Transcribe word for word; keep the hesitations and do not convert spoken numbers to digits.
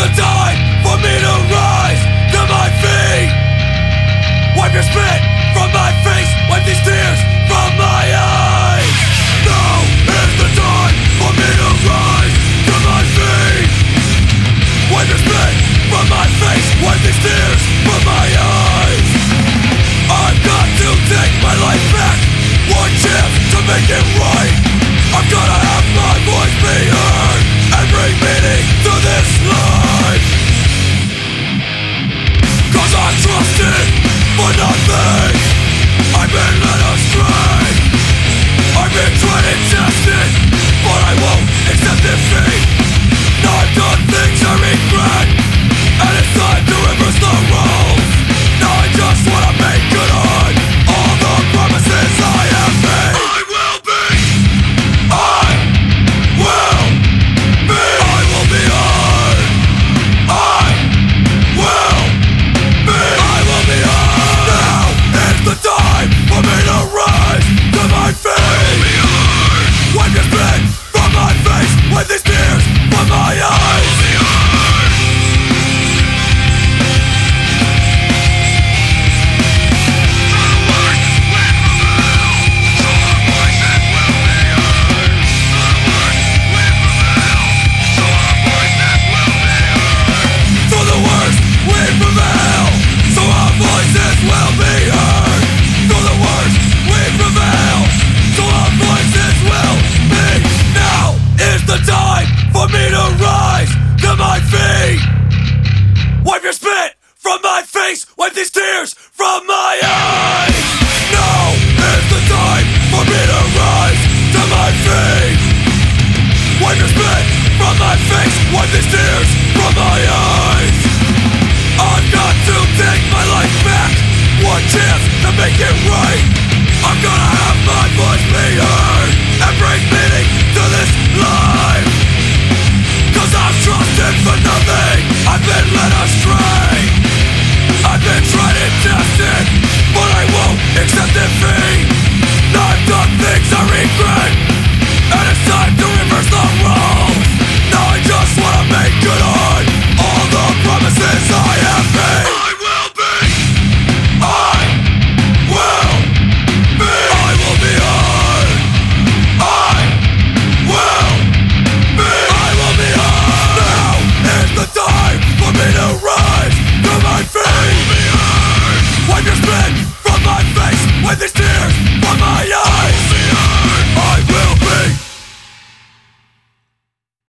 the time for me to rise to my feet. Wipe your spit from my face, wipe these tears from my eyes. Now is the time for me to rise to my feet. Wipe your spit from my face, wipe these tears from my eyes. I've got to take my life back, one chance to make it right. I've gotta have my voice be heard and bring meaning to this life. Cause I trusted for nothing, I've been led astray. I've been tried and tested, but I won't accept defeat. Now I've done things I regret, and it's time to reverse the roles. Now I just wanna make good on all the promises I have made. I will be, I will be, I will be heard. I will be, I will be heard. Now is the time for me to rise to my feet. I will be heard. Wipe your spit from my face, wipe these tears from my eyes. I will be heard. For me to rise to my feet. Wipe your spit from my face, wipe these tears from my eyes.